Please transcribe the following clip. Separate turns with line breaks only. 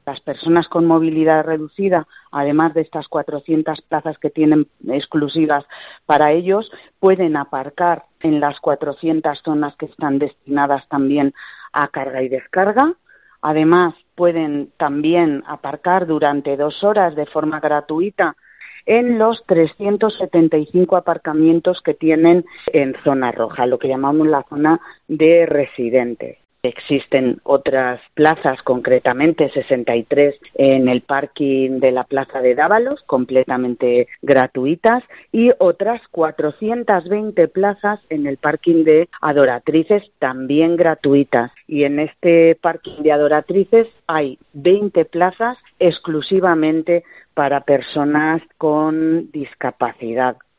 Las personas con movilidad reducida, además de estas 400 plazas que tienen exclusivas para ellos, pueden aparcar en las 400 zonas que están destinadas también a carga y descarga. Además, pueden también aparcar durante 2 horas de forma gratuita en los 375 aparcamientos que tienen en zona roja, lo que llamamos la zona de residentes. Existen otras plazas, concretamente 63 en el parking de la Plaza de Dávalos, completamente gratuitas, y otras 420 plazas en el parking de Adoratrices, también gratuitas. Y en este parking de Adoratrices hay 20 plazas exclusivamente para personas con discapacidad,